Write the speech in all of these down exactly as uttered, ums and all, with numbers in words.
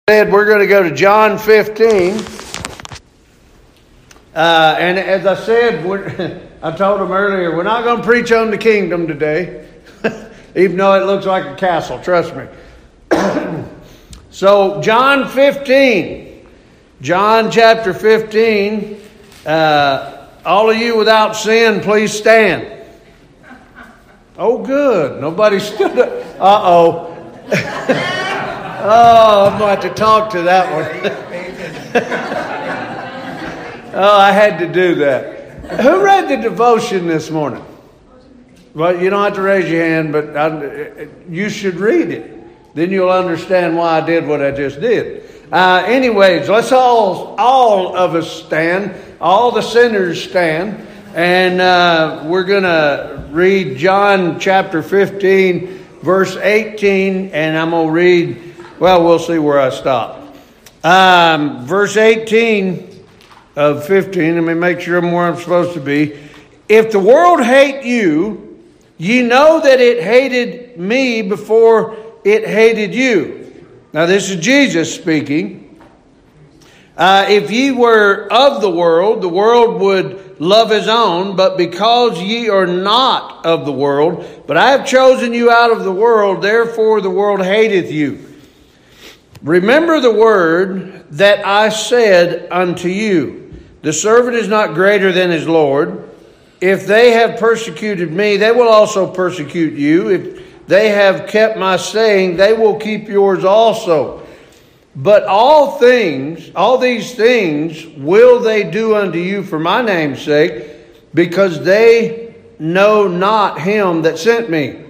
We're going to go to John fifteen. Uh, and as I said, we're, I told them earlier, we're not going to preach on the kingdom today, even though it looks like a castle, trust me. So, John fifteen. John chapter fifteen. Uh, all of you without sin, please stand. Oh, good. Nobody stood up. Uh-oh. Oh, I'm going to have to talk to that one. Oh, I had to do that. Who read the devotion this morning? Well, you don't have to raise your hand, but I, you should read it. Then you'll understand why I did what I just did. Uh, anyways, let's all, all of us stand. All the sinners stand. And uh, we're going to read John chapter fifteen, verse eighteen. And I'm going to read, well, we'll see where I stop. Um, verse eighteen of fifteen. Let me make sure I'm where I'm supposed to be. If the world hate you, ye know that it hated me before it hated you. Now this is Jesus speaking. Uh, if ye were of the world, the world would love his own. But because ye are not of the world, but I have chosen you out of the world, therefore the world hateth you. Remember the word that I said unto you. The servant is not greater than his Lord. If they have persecuted me, they will also persecute you. If they have kept my saying, they will keep yours also. But all things, all these things will they do unto you for my name's sake, because they know not him that sent me.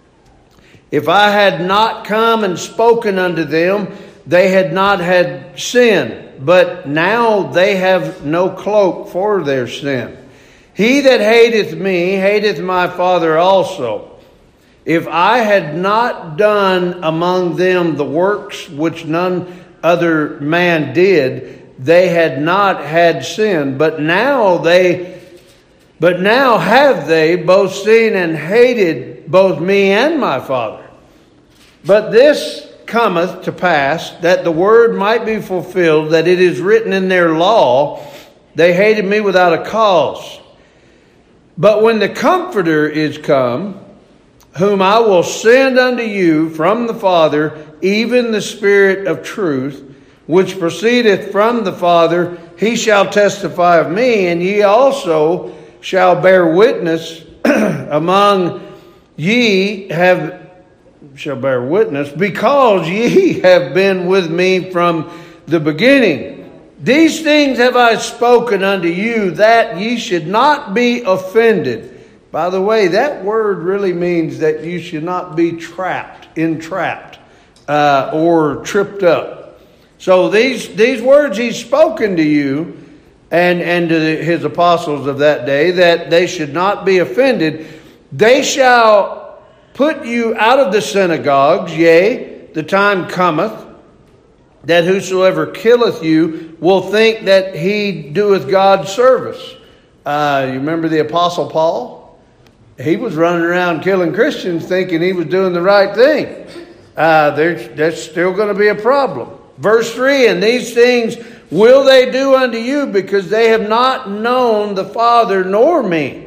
If I had not come and spoken unto them, they had not had sin. But now they have no cloak for their sin. He that hateth me hateth my Father also. If I had not done among them the works which none other man did, they had not had sin. But now they, but now have they both seen and hated both me and my Father. But this cometh to pass, that the word might be fulfilled, that it is written in their law, they hated me without a cause. But when the Comforter is come, whom I will send unto you from the Father, even the Spirit of truth, which proceedeth from the Father, he shall testify of me, and ye also shall bear witness among ye have shall bear witness, because ye have been with me from the beginning. These things have I spoken unto you, that ye should not be offended. By the way, that word really means that you should not be trapped, entrapped, uh, or tripped up. So these these words he's spoken to you and, and to the, his apostles of that day, that they should not be offended. They shall put you out of the synagogues, yea, the time cometh, that whosoever killeth you will think that he doeth God's service. Uh, you remember the Apostle Paul? He was running around killing Christians thinking he was doing the right thing. Uh, there's, there's still going to be a problem. Verse three, and these things will they do unto you, because they have not known the Father nor me.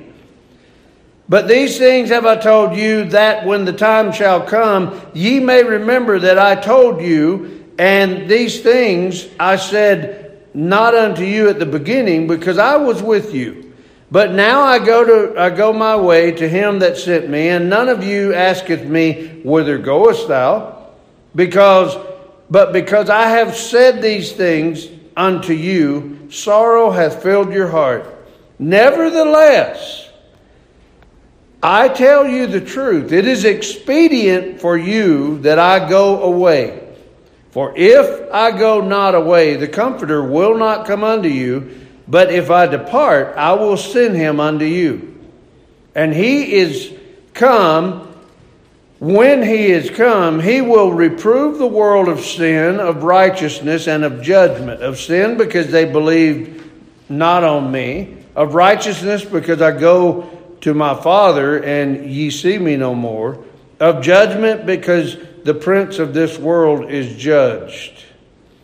But these things have I told you, that when the time shall come, ye may remember that I told you. And these things I said not unto you at the beginning, because I was with you. But now I go to I go my way to him that sent me, and none of you asketh me, whither goest thou? Because, but because I have said these things unto you, sorrow hath filled your heart. Nevertheless, I tell you the truth, it is expedient for you that I go away. For if I go not away, the Comforter will not come unto you. But if I depart, I will send him unto you. And he is come, when he is come, he will reprove the world of sin, of righteousness, and of judgment. Of sin, because they believed not on me. Of righteousness, because I go to my Father, and ye see me no more. Of judgment, because the prince of this world is judged.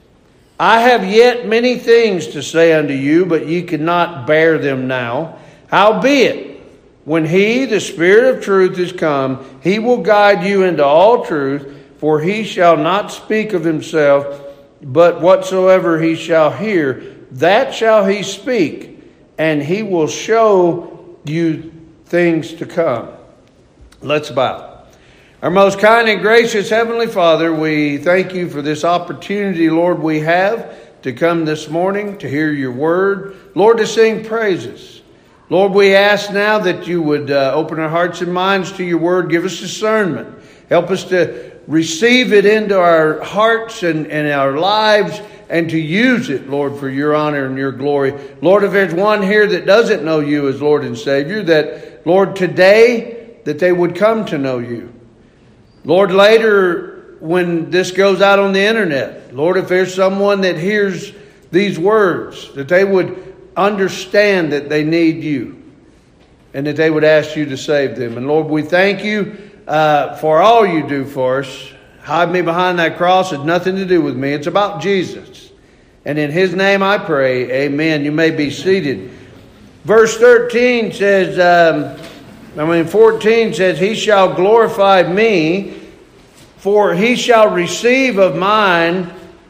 I have yet many things to say unto you, but ye cannot bear them now. Howbeit, when he, the Spirit of truth, is come, he will guide you into all truth, for he shall not speak of himself, but whatsoever he shall hear, that shall he speak, and he will show you things to come. Let's bow. Our most kind and gracious Heavenly Father, we thank you for this opportunity, Lord, we have to come this morning to hear your word. Lord, to sing praises. Lord, we ask now that you would uh, open our hearts and minds to your word. Give us discernment. Help us to receive it into our hearts and, and our lives and to use it, Lord, for your honor and your glory. Lord, if there's one here that doesn't know you as Lord and Savior, that, Lord, today that they would come to know you. Lord, later when this goes out on the internet, Lord, if there's someone that hears these words, that they would understand that they need you and that they would ask you to save them. And Lord, we thank you uh, for all you do for us. Hide me behind that cross. It's nothing to do with me. It's about Jesus. And in his name I pray, amen. You may be seated. Verse thirteen says, um, I mean fourteen says, he shall glorify me, for he shall receive of mine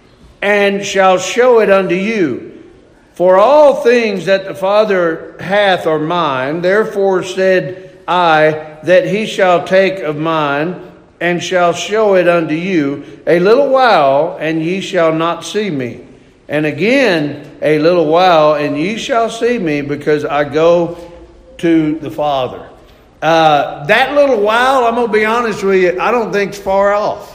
and shall show it unto you. For all things that the Father hath are mine, therefore said I, that he shall take of mine and shall show it unto you. A little while, and ye shall not see me. And again, a little while, and ye shall see me, because I go to the Father. Uh, that little while, I'm going to be honest with you, I don't think it's far off.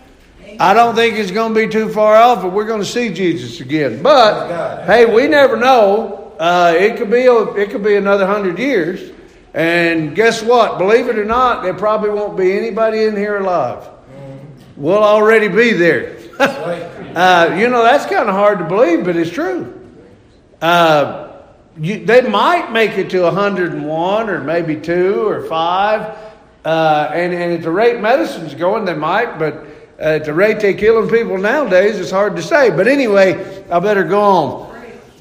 I don't think it's going to be too far off, but we're going to see Jesus again. But, hey, we never know. Uh, it could be a, it could be another hundred years. And guess what? Believe it or not, there probably won't be anybody in here alive. We'll already be there. uh, you know, that's kind of hard to believe, but it's true. Uh, you, they might make it to one hundred and one or maybe two or five. Uh, and, and at the rate medicine's going, they might. But uh, at the rate they're killing people nowadays, it's hard to say. But anyway, I better go on.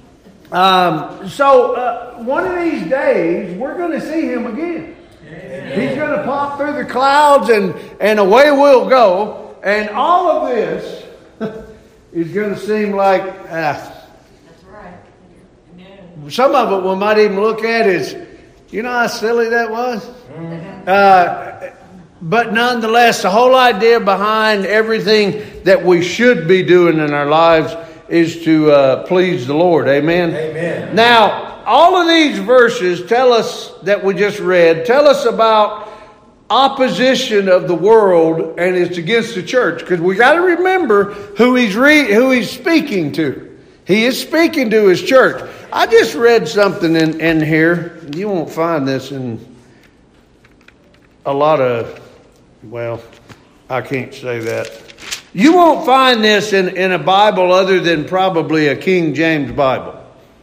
Um, so uh, one of these days, we're going to see him again. Amen. He's going to pop through the clouds and, and away we'll go. And all of this is going to seem like, ah. That's right. Amen. Some of it we might even look at as, you know how silly that was? Mm-hmm. Uh, but nonetheless, the whole idea behind everything that we should be doing in our lives is to uh, please the Lord. Amen? Amen. Now, all of these verses tell us, that we just read, tell us about opposition of the world, and it's against the church. Because we got to remember who he's re- who he's speaking to. He is speaking to his church. I just read something in, in here. You won't find this in a lot of, well, I can't say that. You won't find this in, in a Bible other than probably a King James Bible.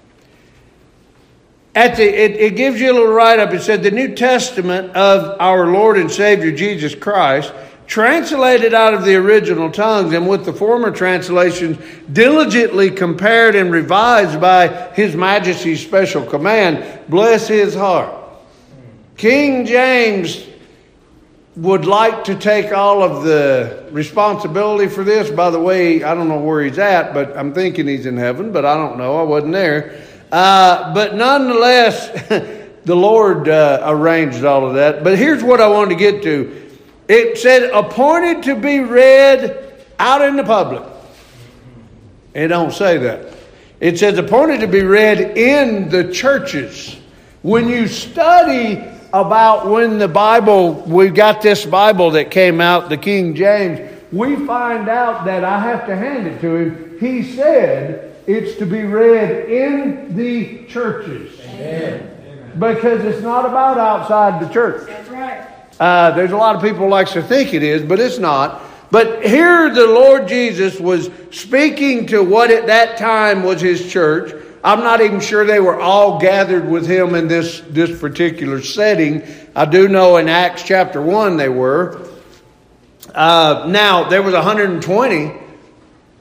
At the, it, it gives you a little write-up. It said, the New Testament of our Lord and Savior Jesus Christ, translated out of the original tongues and with the former translations diligently compared and revised by His Majesty's special command, bless his heart. King James would like to take all of the responsibility for this. By the way, I don't know where he's at, but I'm thinking he's in heaven, but I don't know. I wasn't there. Uh, but nonetheless, the Lord uh, arranged all of that. But here's what I wanted to get to. It said, appointed to be read out in the public. It don't say that. It says appointed to be read in the churches. When you study about when the Bible, we got this Bible that came out, the King James, we find out that I have to hand it to him. He said it's to be read in the churches. Amen. Because it's not about outside the church. That's right. Uh, there's a lot of people likes to think it is, but it's not. But here the Lord Jesus was speaking to what at that time was his church. I'm not even sure they were all gathered with him in this, this particular setting. I do know in Acts chapter one they were. Uh, now, there was one hundred twenty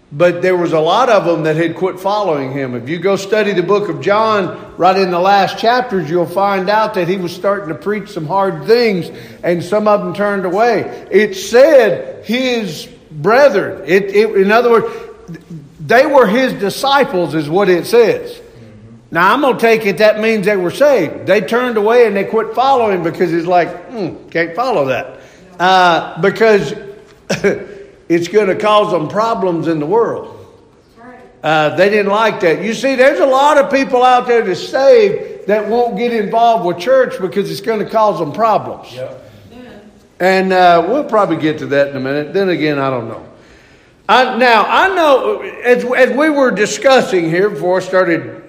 But there was a lot of them that had quit following him. If you go study the book of John, right in the last chapters, you'll find out that he was starting to preach some hard things, and some of them turned away. It said his brethren. It, it, in other words, they were his disciples is what it says. Now, I'm going to take it that means they were saved. They turned away and they quit following because it's like, hmm, can't follow that. Uh, because it's going to cause them problems in the world. Uh, they didn't like that. You see, there's a lot of people out there that's saved that won't get involved with church because it's going to cause them problems. Yep. And uh, we'll probably get to that in a minute. Then again, I don't know. I, now, I know, as, as we were discussing here before I started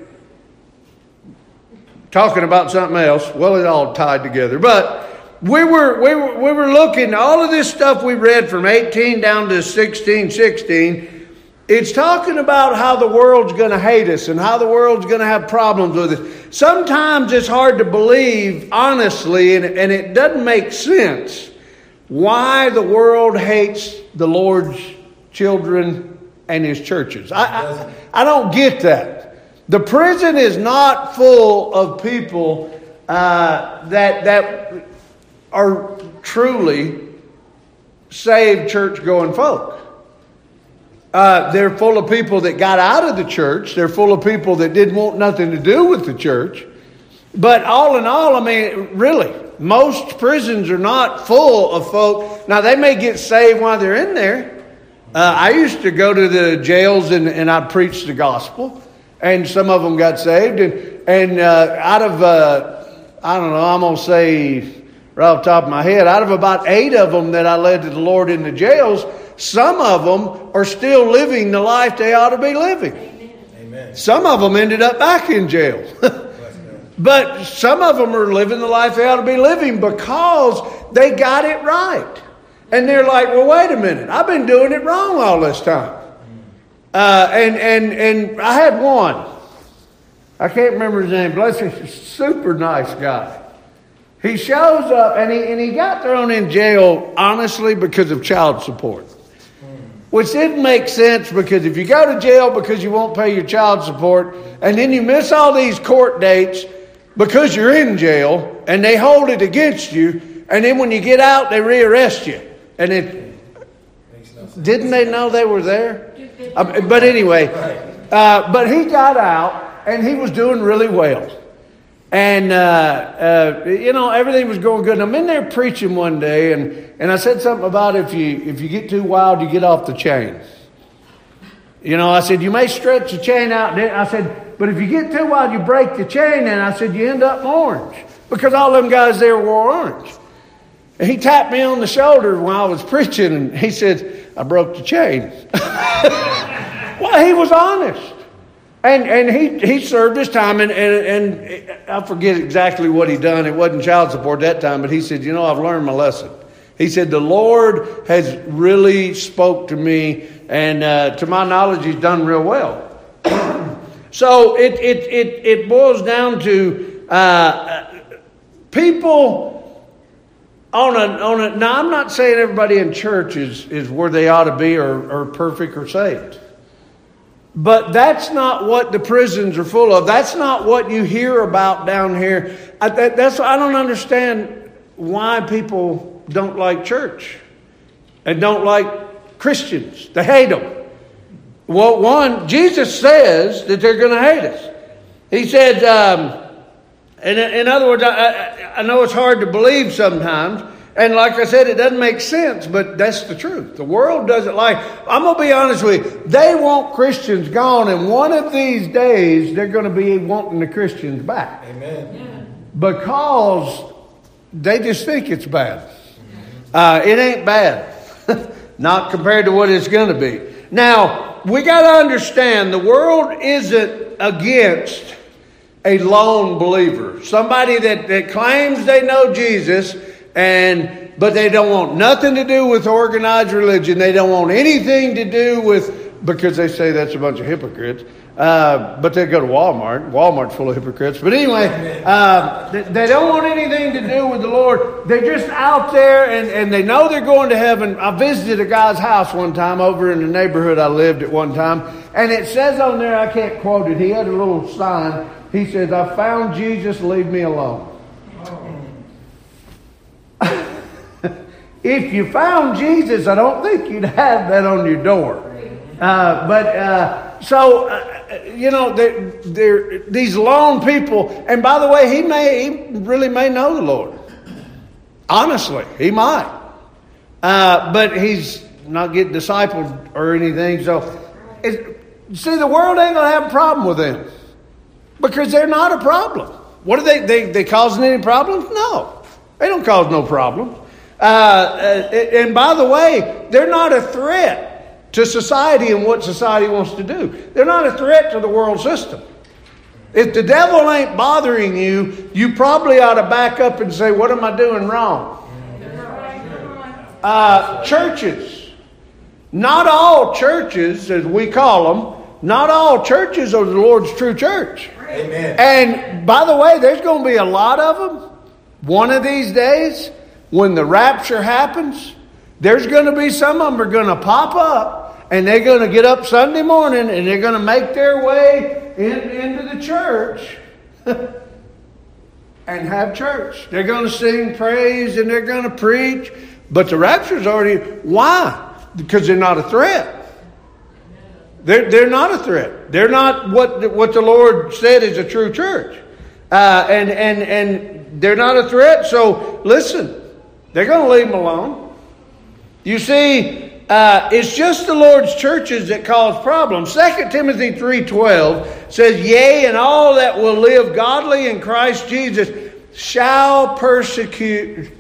talking about something else, well, it all tied together. But we were we were we were looking all of this stuff we read from eighteen down to sixteen, sixteen. It's talking about how the world's going to hate us and how the world's going to have problems with us. Sometimes it's hard to believe, honestly, and, and it doesn't make sense why the world hates the Lord's children and his churches. I, I, I don't get that. The prison is not full of people uh, that that are truly saved church-going folk. Uh, they're full of people that got out of the church. They're full of people that didn't want nothing to do with the church. But all in all, I mean, really, most prisons are not full of folk. Now, they may get saved while they're in there. Uh, I used to go to the jails and, and I'd preach the gospel. And some of them got saved. And, and uh, out of, uh, I don't know, I'm going to say right off the top of my head, out of about eight of them that I led to the Lord in the jails, some of them are still living the life they ought to be living. Amen. Some of them ended up back in jail. But some of them are living the life they ought to be living because they got it right. And they're like, well, wait a minute. I've been doing it wrong all this time. Uh, and, and, and I had one. I can't remember his name. Bless him. Super nice guy. He shows up and he, and he got thrown in jail, honestly, because of child support. Which didn't make sense because if you go to jail because you won't pay your child support and then you miss all these court dates because you're in jail and they hold it against you and then when you get out they rearrest you. And it didn't they know they were there? Uh, but anyway, uh, but he got out and he was doing really well. And, uh, uh, you know, everything was going good. And I'm in there preaching one day and, and I said something about if you if you get too wild, you get off the chain. You know, I said, you may stretch the chain out. I said, but if you get too wild, you break the chain. And I said, you end up orange. Because all them guys there wore orange. And he tapped me on the shoulder while I was preaching. And he said, I broke the chain. Well, he was honest. And and he, he served his time. And, and, and I forget exactly what he done. It wasn't child support that time. But he said, you know, I've learned my lesson. He said, the Lord has really spoke to me. And uh, to my knowledge, he's done real well. So it, it, it, it boils down to uh, people... On a, on a, now, I'm not saying everybody in church is, is where they ought to be or, or perfect or saved. But that's not what the prisons are full of. That's not what you hear about down here. I, that, that's I don't understand why people don't like church and don't like Christians. They hate them. Well, one, Jesus says that they're going to hate us. He said... Um, In, in other words, I, I know it's hard to believe sometimes. And like I said, it doesn't make sense, but that's the truth. The world doesn't like... I'm going to be honest with you. They want Christians gone, and one of these days, they're going to be wanting the Christians back. Amen. Because they just think it's bad. Uh, it ain't bad. Not compared to what it's going to be. Now, we got to understand, the world isn't against... a lone believer, somebody that, that claims they know Jesus, and but they don't want nothing to do with organized religion. They don't want anything to do with because they say that's a bunch of hypocrites. Uh, but they go to Walmart. Walmart's full of hypocrites. But anyway, uh, they, they don't want anything to do with the Lord. They're just out there, and, and they know they're going to heaven. I visited a guy's house one time over in the neighborhood I lived at one time. And it says on there, I can't quote it, he had a little sign. He says, I found Jesus, leave me alone. If you found Jesus, I don't think you'd have that on your door. Uh, but uh, so, uh, you know, they're, they're, these lone people, and by the way, he may, he really may know the Lord. Honestly, he might. Uh, but he's not getting discipled or anything. So, it, see, the world ain't going to have a problem with them because they're not a problem. What are they, they, they causing any problems? No, they don't cause no problems. Uh, and by the way, they're not a threat to society and what society wants to do. They're not a threat to the world system. If the devil ain't bothering you, you probably ought to back up and say, what am I doing wrong? Uh, churches. Not all churches, as we call them, not all churches are the Lord's true church. Amen. And by the way, there's going to be a lot of them. One of these days, when the rapture happens, there's going to be some of them are going to pop up, and they're going to get up Sunday morning and they're going to make their way in, into the church and have church. They're going to sing praise and they're going to preach, but the rapture's already. Why? Because they're not a threat. They're they're not a threat. They're not what what the Lord said is a true church, uh, and and and they're not a threat. So listen, they're going to leave them alone. You see, uh, it's just the Lord's churches that cause problems. Second Timothy three twelve says, yea, and all that will live godly in Christ Jesus shall persecute,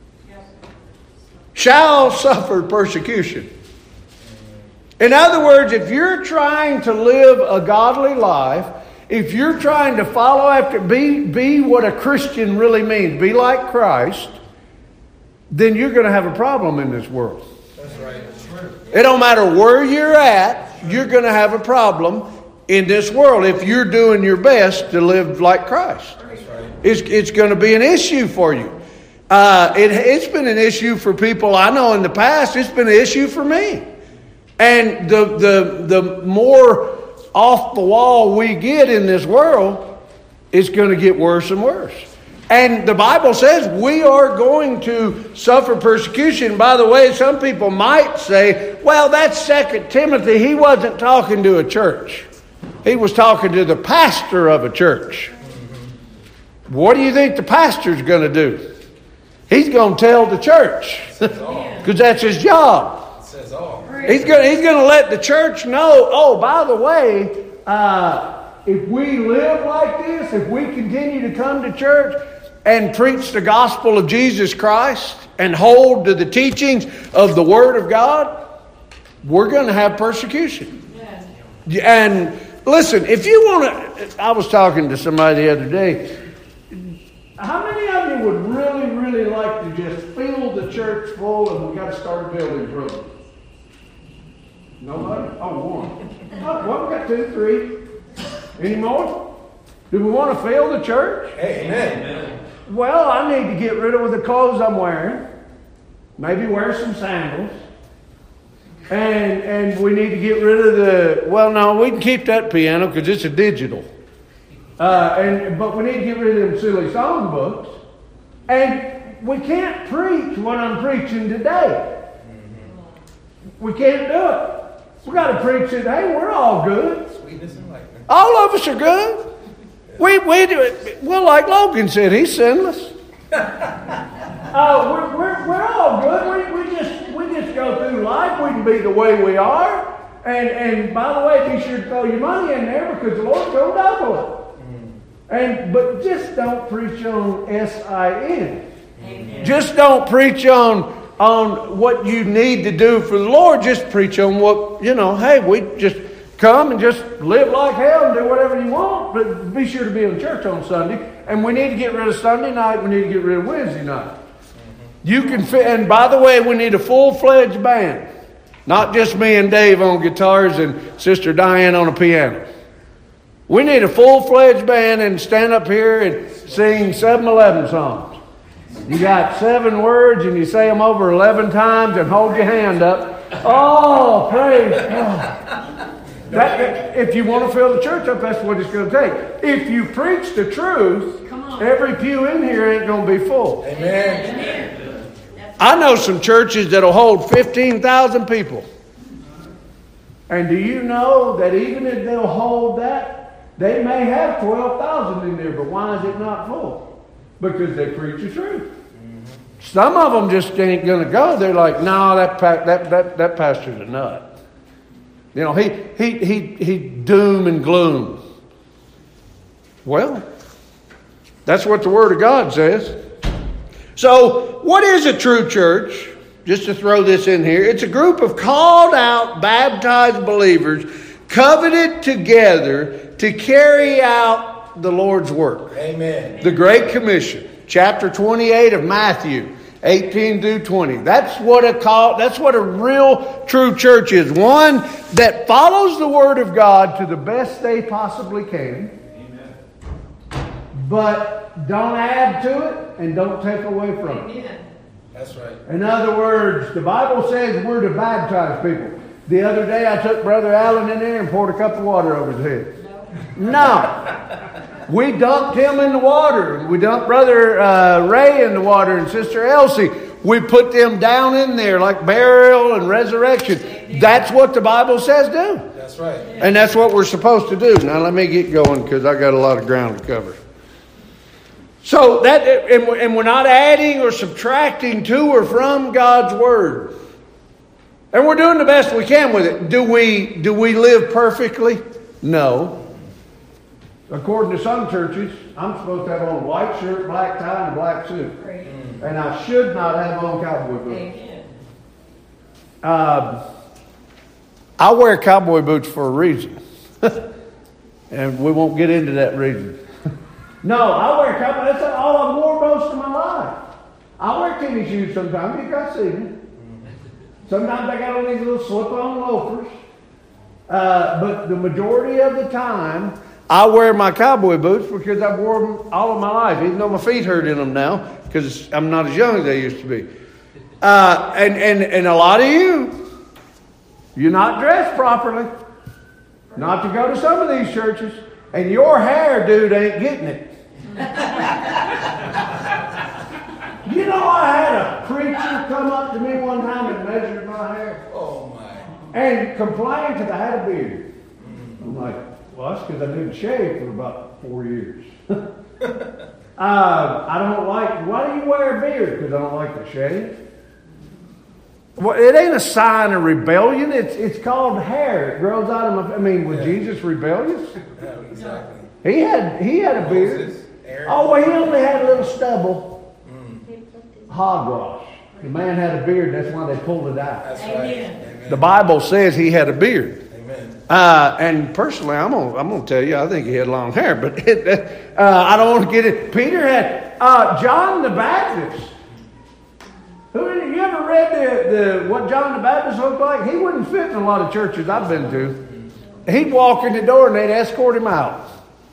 shall suffer persecution. In other words, if you're trying to live a godly life, if you're trying to follow after, be, be what a Christian really means, be like Christ, then you're going to have a problem in this world. That's right. That's true. It don't matter where you're at, you're going to have a problem in this world if you're doing your best to live like Christ. That's right. It's, it's going to be an issue for you. Uh, it, it's been an issue for people I know in the past. It's been an issue for me. And the the the more off the wall we get in this world, it's going to get worse and worse. And the Bible says we are going to suffer persecution. By the way, some people might say, well, that's Second Timothy. He wasn't talking to a church. He was talking to the pastor of a church. What do you think the pastor's going to do? He's going to tell the church because that's his job. It says all. He's going, he's going to let the church know, oh, by the way, uh, if we live like this, if we continue to come to church and preach the gospel of Jesus Christ and hold to the teachings of the Word of God, we're going to have persecution. Yes. And listen, if you want to, I was talking to somebody the other day. How many of you would really, really like to just fill the church full and we got to start a building program? Nobody? Oh, one. Oh, well, we got two, three. Any more? Do we want to fill the church? Amen. Well, I need to get rid of the clothes I'm wearing. Maybe wear some sandals. And and we need to get rid of the... Well, no, we can keep that piano because it's a digital. Uh, and but we need to get rid of them silly song books. And we can't preach what I'm preaching today. We can't do it. We got to preach it. Hey, we're all good. All of us are good. We we do it. Well, like Logan said, he's sinless. uh, we're, we're we're all good. We we just we just go through life. We can be the way we are. And and by the way, be sure to throw your money in there because the Lord's going to double it. And but just don't preach on S I N. Amen. Just don't preach on on what you need to do for the Lord. Just preach on what, you know, hey, we just come and just live like hell and do whatever you want, but be sure to be in church on Sunday. And we need to get rid of Sunday night. We need to get rid of Wednesday night. You can fit, and by the way, we need a full-fledged band. Not just me and Dave on guitars and Sister Diane on a piano. We need a full-fledged band and stand up here and sing seven eleven songs. You got seven words and you say them over eleven times and hold your hand up. Oh, praise God. That, if you want to fill the church up, that's what it's going to take. If you preach the truth, every pew in here ain't going to be full. Amen. I know some churches that'll hold fifteen thousand people. And do you know that even if they'll hold that, they may have twelve thousand in there, but why is it not full? Because they preach the truth. Mm-hmm. Some of them just ain't going to go. They're like, no, that, that, that, that pastor's a nut. You know, he, he, he, he doom and gloom. Well, that's what the Word of God says. So, what is a true church? Just to throw this in here, it's a group of called out, baptized believers covenanted together to carry out the Lord's work. Amen. The Great Commission, chapter twenty-eight of Matthew, eighteen through twenty. That's what a call, that's what a real true church is. One that follows the Word of God to the best they possibly can. Amen. But don't add to it and don't take away from it. Amen. That's right. In other words, the Bible says we're to baptize people. The other day I took Brother Allen in there and poured a cup of water over his head. No. no. We dumped him in the water. We dumped Brother uh, Ray in the water and Sister Elsie. We put them down in there like burial and resurrection. That's what the Bible says do. That's right. And that's what we're supposed to do. Now let me get going because I got a lot of ground to cover. So that, and we're not adding or subtracting to or from God's Word. And we're doing the best we can with it. Do we, do we live perfectly? No. According to some churches, I'm supposed to have on a white shirt, black tie, and a black suit. And I should not have on cowboy boots. Uh, I wear cowboy boots for a reason. And we won't get into that reason. No, I wear cowboy. That's all I've worn most of my life. I wear tennis shoes sometimes. You guys see me. Sometimes I got on these little slip-on loafers. Uh, but the majority of the time, I wear my cowboy boots because I've worn them all of my life, even though my feet hurt in them now because I'm not as young as they used to be. Uh, and, and, and a lot of you, you're not dressed properly. Not to go to some of these churches. And your hair, dude, ain't getting it. You know, I had a preacher come up to me one time and measured my hair. Oh, my. And complained because I had a beard. I'm like, well, that's because I didn't shave for about four years. uh, I don't like, why do you wear a beard? Because I don't like to shave. Well, it ain't a sign of rebellion. It's it's called hair. It grows out of my, I mean, was yeah. Jesus rebellious? Yeah, exactly. He had he had a beard. Moses, oh, well, he only had a little stubble. Mm. Hogwash. The man had a beard. That's why they pulled it out. That's right. Amen. The Bible says he had a beard. Amen. Uh, and personally, I'm gonna I'm gonna tell you, I think he had long hair, but it, uh, I don't want to get it. Peter had uh, John the Baptist. Who you ever read the, the what John the Baptist looked like? He wouldn't fit in a lot of churches I've been to. He'd walk in the door and they'd escort him out.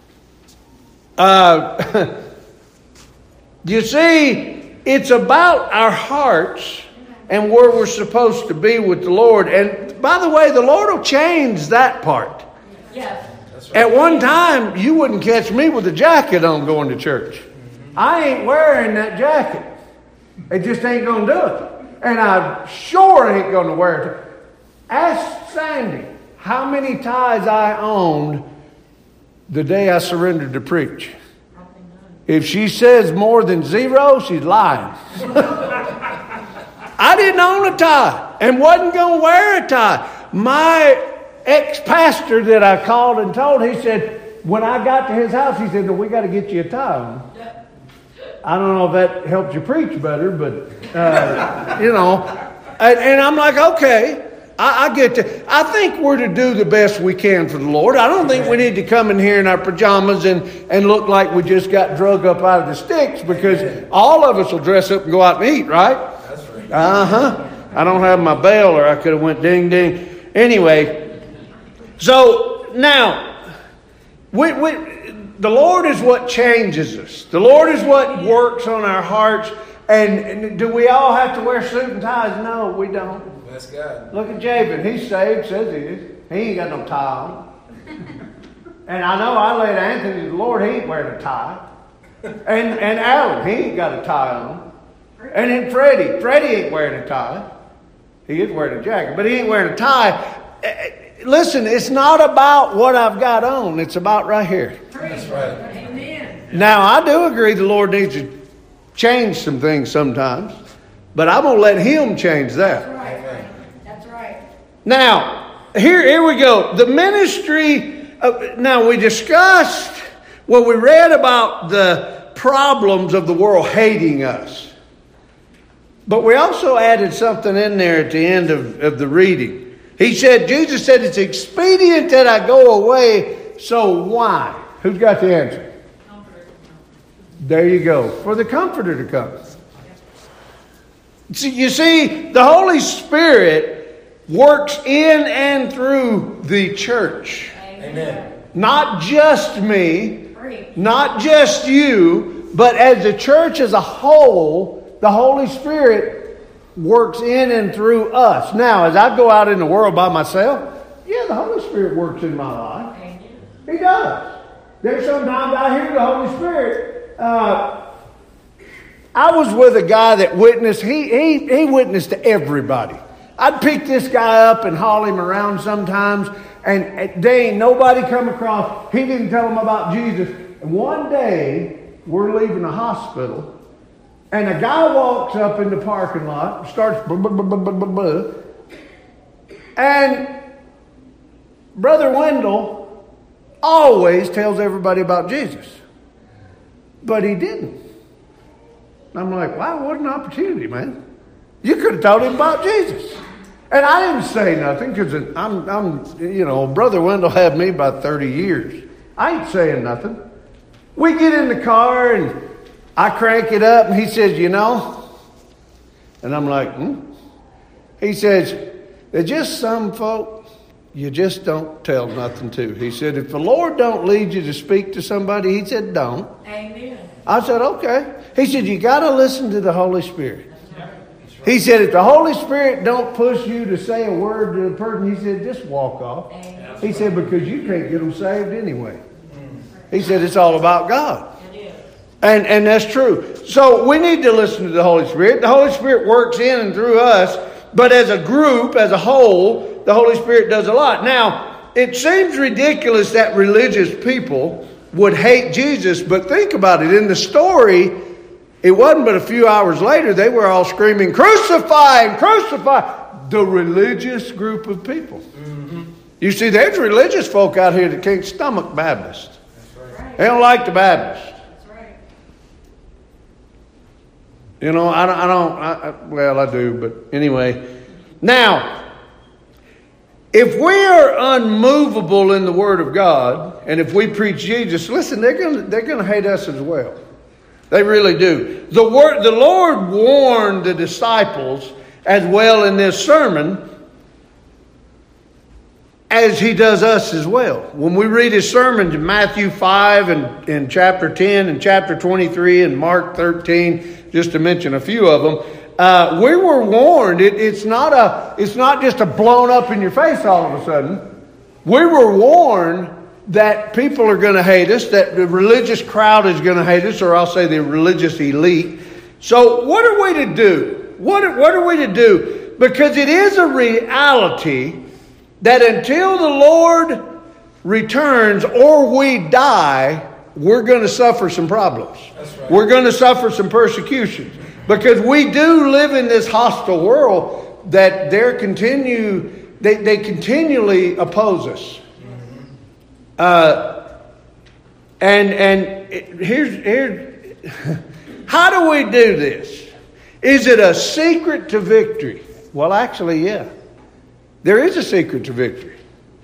Uh, you see, it's about our hearts and where we're supposed to be with the Lord. And by the way, the Lord will change that part. Yes. That's right. At one time, you wouldn't catch me with a jacket on going to church. Mm-hmm. I ain't wearing that jacket. It just ain't going to do it. And I sure ain't going to wear it. Ask Sandy how many ties I owned the day I surrendered to preach. If she says more than zero, she's lying. I didn't own a tie and wasn't going to wear a tie. My ex-pastor that I called and told, he said, when I got to his house, he said, no, we got to get you a tie on. I don't know if that helped you preach better, but, uh, you know. And, and I'm like, okay, I, I get to. I think we're to do the best we can for the Lord. I don't think we need to come in here in our pajamas and, and look like we just got drug up out of the sticks because all of us will dress up and go out and eat, right? That's right. Uh-huh. I don't have my bell, or I could have went ding ding. Anyway, so now, we, we, the Lord is what changes us. The Lord is what works on our hearts. And, and do we all have to wear suit and ties? No, we don't. Bless God. Look at Jabin. He's saved, says he is. He ain't got no tie on. And I know I laid Anthony to the Lord, he ain't wearing a tie. And and Alan, he ain't got a tie on. And then Freddie. Freddie ain't wearing a tie. He is wearing a jacket, but he ain't wearing a tie. Listen, it's not about what I've got on. It's about right here. That's right. Amen. Now, I do agree the Lord needs to change some things sometimes, but I'm going to let Him change that. That's right. That's right. Now, here, here we go. The ministry, of, now we discussed, well, we read about the problems of the world hating us. But we also added something in there at the end of, of the reading. He said, Jesus said, it's expedient that I go away, so why? Who's got the answer? There you go. For the Comforter to come. See, you see, the Holy Spirit works in and through the church. Amen. Not just me, not just you, but as the church as a whole, the Holy Spirit works in and through us. Now, as I go out in the world by myself, yeah, the Holy Spirit works in my life. He does. There's sometimes I hear the Holy Spirit. Uh, I was with a guy that witnessed, he, he, he witnessed to everybody. I'd pick this guy up and haul him around sometimes, and they ain't nobody come across. He didn't tell them about Jesus. And one day, we're leaving the hospital, and a guy walks up in the parking lot, starts blah, blah, blah, blah, blah, blah, and Brother Wendell always tells everybody about Jesus. But he didn't. I'm like, wow, what an opportunity, man. You could have told him about Jesus. And I didn't say nothing because I'm, I'm, you know, Brother Wendell had me about thirty years. I ain't saying nothing. We get in the car and I crank it up and he says, you know, and I'm like, hmm? He says, there's just some folk you just don't tell nothing to. He said, if the Lord don't lead you to speak to somebody, he said, don't. Amen. I said, okay. He said, you got to listen to the Holy Spirit. He said, if the Holy Spirit don't push you to say a word to a person, he said, just walk off. Amen. He said, because you can't get them saved anyway. He said, it's all about God. And, and that's true. So we need to listen to the Holy Spirit. The Holy Spirit works in and through us. But as a group, as a whole, the Holy Spirit does a lot. Now, it seems ridiculous that religious people would hate Jesus. But think about it. In the story, it wasn't but a few hours later, they were all screaming, crucify him, crucify. The religious group of people. Mm-hmm. You see, there's religious folk out here that can't stomach Baptists. Right. They don't like the Baptists. You know, I don't, I don't I, I, well, I do, but anyway. Now, if we are unmovable in the Word of God, and if we preach Jesus, listen, they're going they're going to hate us as well. They really do. The word, the Lord warned the disciples as well in this sermon as He does us as well. When we read His sermons in Matthew five and in chapter ten and chapter twenty-three and Mark thirteen, just to mention a few of them, uh, we were warned. It, it's not a. It's not just a blown up in your face all of a sudden. We were warned that people are going to hate us, that the religious crowd is going to hate us, or I'll say the religious elite. So what are we to do? What are, what are we to do? Because it is a reality that until the Lord returns or we die, we're going to suffer some problems. That's right. We're going to suffer some persecutions. Because we do live in this hostile world that they're continue, they, they continually oppose us. Mm-hmm. Uh, and and it, here's, here's how do we do this? Is it a secret to victory? Well, actually, yeah. There is a secret to victory.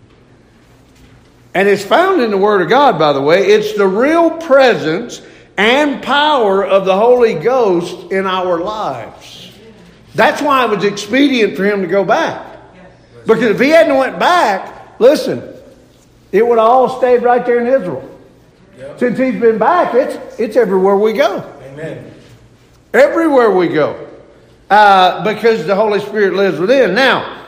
And it's found in the Word of God, by the way. It's the real presence and power of the Holy Ghost in our lives. That's why it was expedient for him to go back. Because if he hadn't went back, listen, it would have all stayed right there in Israel. Yep. Since he's been back, it's it's everywhere we go. Amen. Everywhere we go. Uh, because the Holy Spirit lives within. Now,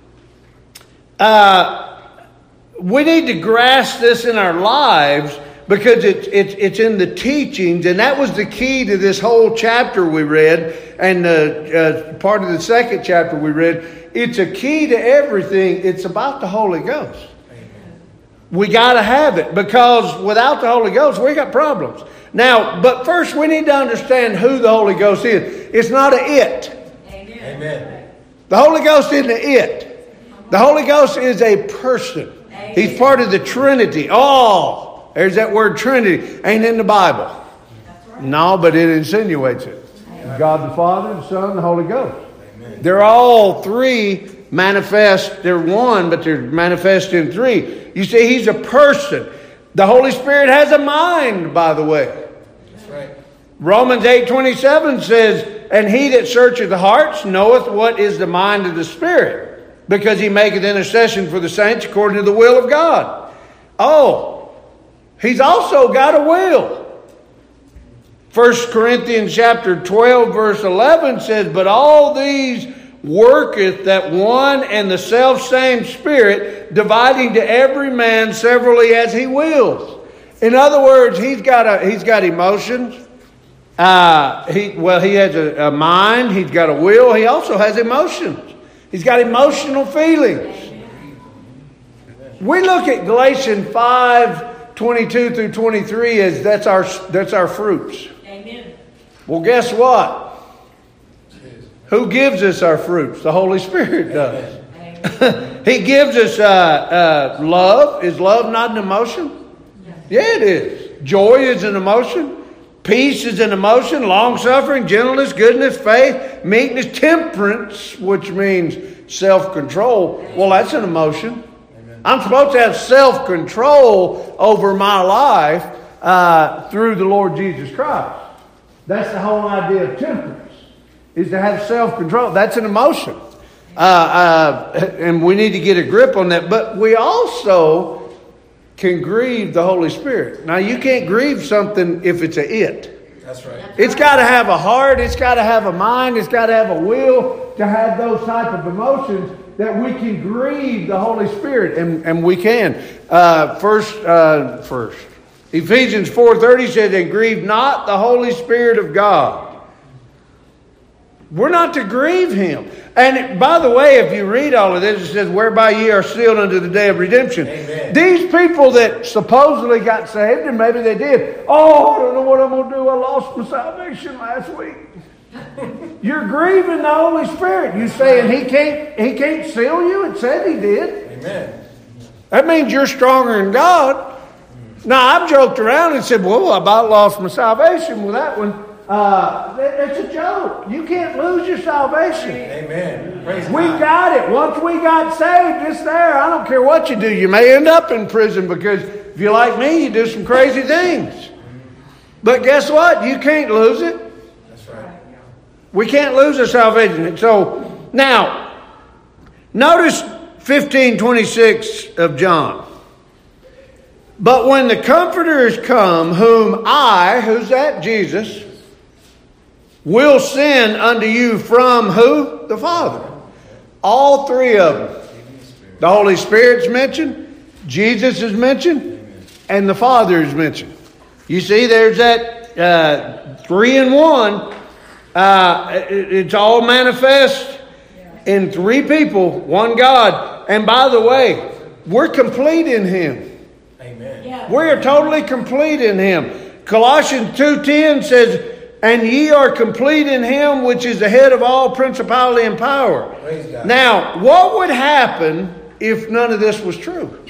uh, we need to grasp this in our lives because it's, it's, it's in the teachings. And that was the key to this whole chapter we read. And uh, uh, part of the second chapter we read. It's a key to everything. It's about the Holy Ghost. We got to have it because without the Holy Ghost, we got problems. Now, but first we need to understand who the Holy Ghost is. It's not a it. Amen. Amen. The Holy Ghost isn't a it. The Holy Ghost is a person. He's part of the Trinity. Oh, there's that word Trinity. Ain't in the Bible. No, but it insinuates it. God the Father, the Son, the Holy Ghost. Amen. They're all three manifest. They're one, but they're manifest in three. You see, he's a person. The Holy Spirit has a mind, by the way. That's right. Romans eight twenty-seven says, and he that searcheth the hearts knoweth what is the mind of the Spirit, because he maketh intercession for the saints according to the will of God. Oh, he's also got a will. First Corinthians chapter twelve verse eleven says, but all these worketh that one and the self same Spirit, dividing to every man severally as he wills. In other words, he's got a he's got emotions. Uh, he well, he has a, a mind. He's got a will. He also has emotions. He's got emotional feelings. We look at Galatians five twenty-two through twenty-three as that's our that's our fruits. Amen. Well, guess what? Who gives us our fruits? The Holy Spirit does. He gives us uh, uh, love. Is love not an emotion? Yeah, it is. Joy is an emotion. Peace is an emotion. Long-suffering, gentleness, goodness, faith, meekness, temperance, which means self-control. Well, that's an emotion. I'm supposed to have self-control over my life uh, through the Lord Jesus Christ. That's the whole idea of temperance. Is to have self-control. That's an emotion. Uh, uh, and we need to get a grip on that. But we also can grieve the Holy Spirit. Now, you can't grieve something if it's a it. That's right. It's got to have a heart. It's got to have a mind. It's got to have a will to have those type of emotions that we can grieve the Holy Spirit. And, and we can. Uh, first, uh, first. Ephesians four thirty says, and grieve not the Holy Spirit of God. We're not to grieve him. And by the way, if you read all of this, it says, whereby ye are sealed unto the day of redemption. Amen. These people that supposedly got saved, and maybe they did. Oh, I don't know what I'm going to do. I lost my salvation last week. You're grieving the Holy Spirit. You saying he can't, he can't seal you? It said he did. Amen. That means you're stronger than God. Now, I've joked around and said, well, I about lost my salvation with that one. Uh, it's a joke. You can't lose your salvation. Amen. Praise We God. got it. Once we got saved, it's there. I don't care what you do. You may end up in prison because if you're like me, you do some crazy things. But guess what? You can't lose it. That's right. We can't lose our salvation. So now, notice fifteen twenty-six of John. But when the Comforter is come, whom I, who's that? Jesus, will send unto you from who? The Father. All three of them. The Holy Spirit's mentioned, Jesus is mentioned, and the Father is mentioned. You see, there's that uh, three in one. Uh, it, it's all manifest in three people, one God. And by the way, we're complete in Him. Amen. Yeah. We are totally complete in Him. Colossians two ten says, and ye are complete in Him, which is the head of all principality and power. Praise God. Now, what would happen if none of this was true?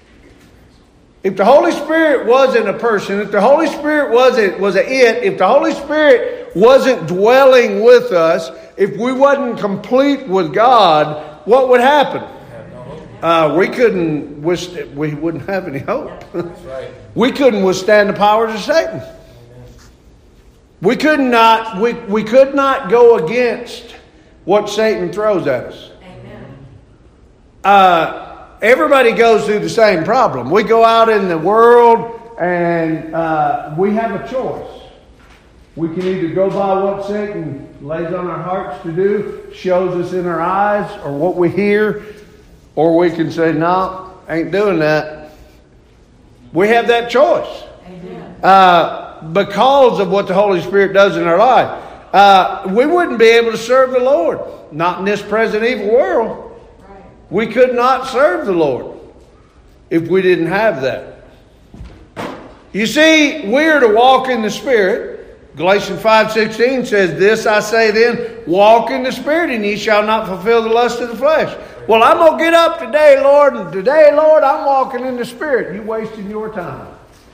If the Holy Spirit wasn't a person, if the Holy Spirit wasn't was a it, if the Holy Spirit wasn't dwelling with us, if we wasn't complete with God, what would happen? Uh, we couldn't withstand, we wouldn't have any hope. That's right. We couldn't withstand the powers of Satan. We could not, we, we could not go against what Satan throws at us. Amen. Uh, everybody goes through the same problem. We go out in the world and uh, we have a choice. We can either go by what Satan lays on our hearts to do, shows us in our eyes, or what we hear, or we can say, no, ain't doing that. We have that choice. Amen. Uh, because of what the Holy Spirit does in our life. Uh, we wouldn't be able to serve the Lord. Not in this present evil world. Right. We could not serve the Lord if we didn't have that. You see, we are to walk in the Spirit. Galatians five sixteen says, this I say then, walk in the Spirit, and ye shall not fulfill the lust of the flesh. Well, I'm going to get up today, Lord, and today, Lord, I'm walking in the Spirit. You're wasting your time.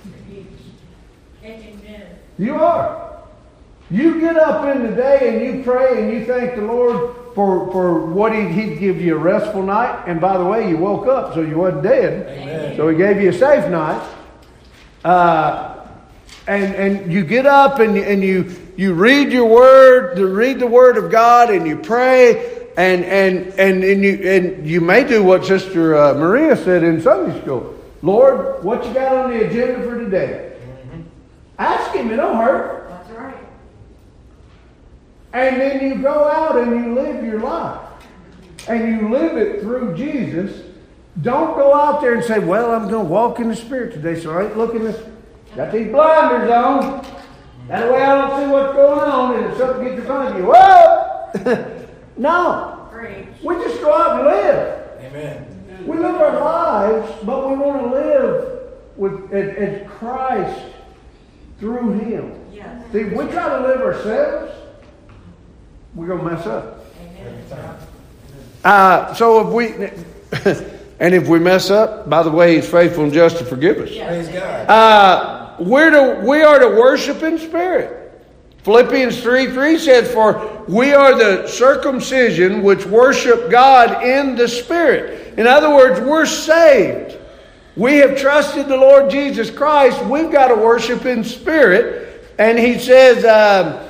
Amen. You are. You get up in the day and you pray and you thank the Lord for, for what he, He'd give you a restful night. And by the way, you woke up, so you wasn't dead. Amen. So He gave you a safe night. Uh, and and you get up and, and you you read your word, to read the Word of God, and you pray, and and and, and you and you may do what Sister uh, Maria said in Sunday school. Lord, what you got on the agenda for today? Mm-hmm. Ask Him, it don't hurt. That's right. And then you go out and you live your life. And you live it through Jesus. Don't go out there and say, well, I'm going to walk in the Spirit today, so I ain't looking this. Got these blinders on. That way I don't see what's going on, and if something gets in front of you, whoa! No. Praise. We just go out and live. Amen. We live our lives, but we want to live with as, as Christ through Him. Yes. See, if we try to live ourselves, we're going to mess up. Amen. Every time. Uh, so if we, and if we mess up, by the way, He's faithful and just to forgive us. Praise God. Uh, we're to, we are to worship in spirit. Philippians three three says, for we are the circumcision which worship God in the Spirit. In other words, we're saved. We have trusted the Lord Jesus Christ. We've got to worship in spirit. And He says, um,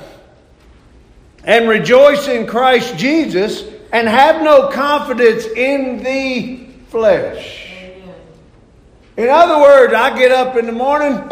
and rejoice in Christ Jesus, and have no confidence in the flesh. Amen. In other words, I get up in the morning.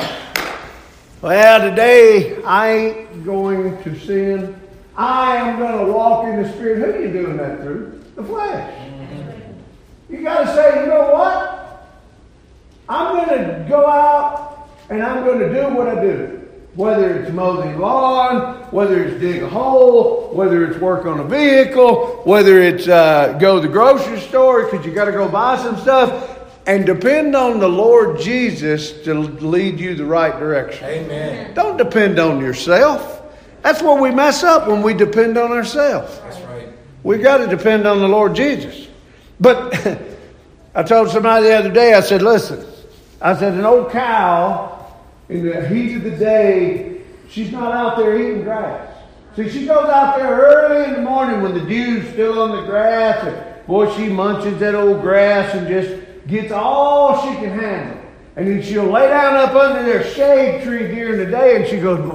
Well, today I ain't going to sin. I am going to walk in the Spirit. Who are you doing that through? The flesh. Mm-hmm. You got to say, you know what? I'm going to go out and I'm going to do what I do. Whether it's mow the lawn, whether it's dig a hole, whether it's work on a vehicle, whether it's uh, go to the grocery store because you got to go buy some stuff. And depend on the Lord Jesus to lead you the right direction. Amen. Don't depend on yourself. That's where we mess up, when we depend on ourselves. That's right. We've got to depend on the Lord Jesus. But I told somebody the other day, I said, listen, I said, an old cow in the heat of the day, she's not out there eating grass. See, she goes out there early in the morning when the dew's still on the grass, and boy, she munches that old grass and just gets all she can handle. And then she'll lay down up under their shade tree during the day and she goes,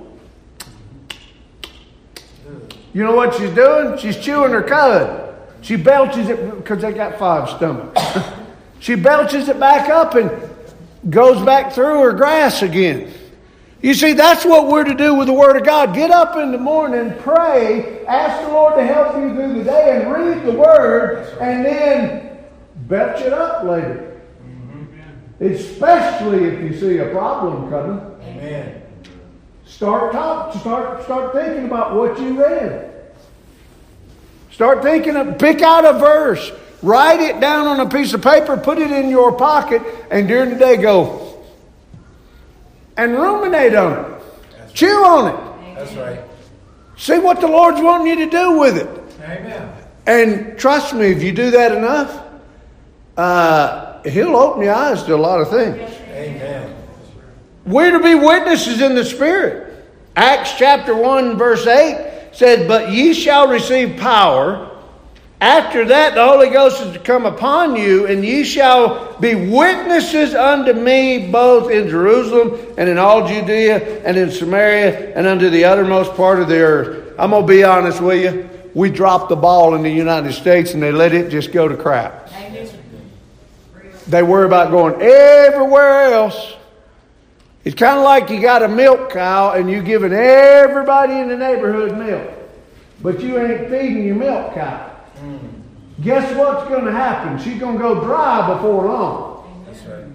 you know what she's doing? She's chewing her cud. She belches it, because they got five stomachs. She belches it back up and goes back through her grass again. You see, that's what we're to do with the Word of God. Get up in the morning, pray, ask the Lord to help you through the day, and read the Word, and then belch it up later. Mm-hmm. Especially if you see a problem coming. Amen. Start talk, start start thinking about what you read. Start thinking of, pick out a verse, write it down on a piece of paper, put it in your pocket, and during the day go and ruminate on it. That's Chew right. on it. That's right. See what the Lord's wanting you to do with it. Amen. And trust me, if you do that enough, Uh, He'll open your eyes to a lot of things. Amen. We're to be witnesses in the Spirit. Acts chapter one verse eight said, but ye shall receive power. After that the Holy Ghost is to come upon you, and ye shall be witnesses unto me both in Jerusalem and in all Judea and in Samaria and unto the uttermost part of the earth. I'm going to be honest with you. we drop the ball in the United States and they let it just go to crap. Amen. They worry about going everywhere else. It's kind of like you got a milk cow and you giving everybody in the neighborhood milk. But you ain't feeding your milk cow. Mm. Guess what's going to happen? She's going to go dry before long. That's right.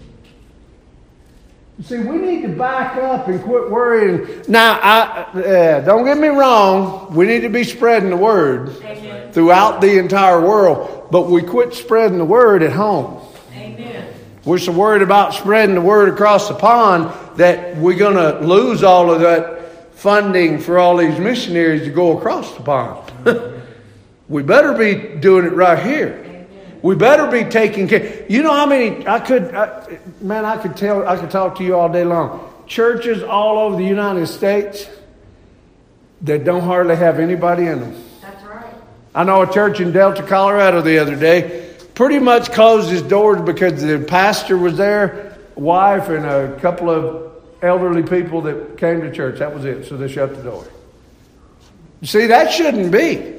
See, we need to back up and quit worrying. Now, I, uh, don't get me wrong. We need to be spreading the word Amen. Throughout the entire world. But we quit spreading the word at home. Amen. We're so worried about spreading the word across the pond that we're going to lose all of that funding for all these missionaries to go across the pond. We better be doing it right here. We better be taking care. You know how many, I could, I, man, I could tell, I could talk to you all day long. Churches all over the United States that don't hardly have anybody in them. That's right. I know a church in Delta, Colorado the other day pretty much closed his doors because the pastor was there, wife, and a couple of elderly people that came to church. That was it. So they shut the door. See, that shouldn't be.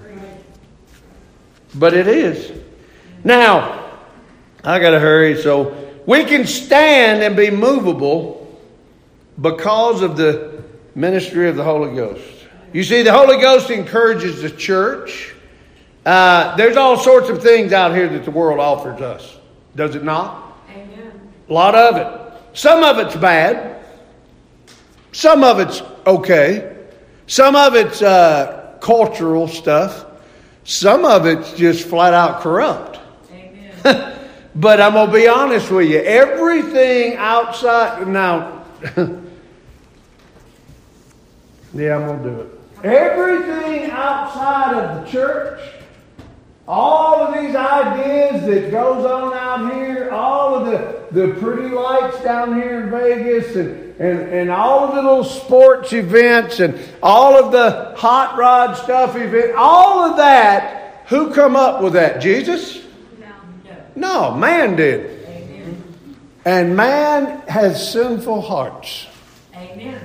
But it is. Now, I got to hurry. So we can stand and be movable because of the ministry of the Holy Ghost. You see, the Holy Ghost encourages the church. Uh, there's all sorts of things out here that the world offers us. Does it not? Amen. A lot of it. Some of it's bad. Some of it's okay. Some of it's uh, cultural stuff. Some of it's just flat out corrupt. Amen. But I'm going to be honest with you. Everything outside... Now... yeah, I'm going to do it. Everything outside of the church... All of these ideas that goes on out here, all of the, the pretty lights down here in Vegas and, and, and all of the little sports events and all of the hot rod stuff event, all of that, who come up with that? Jesus? No. No, man did. Amen. And man has sinful hearts. Amen.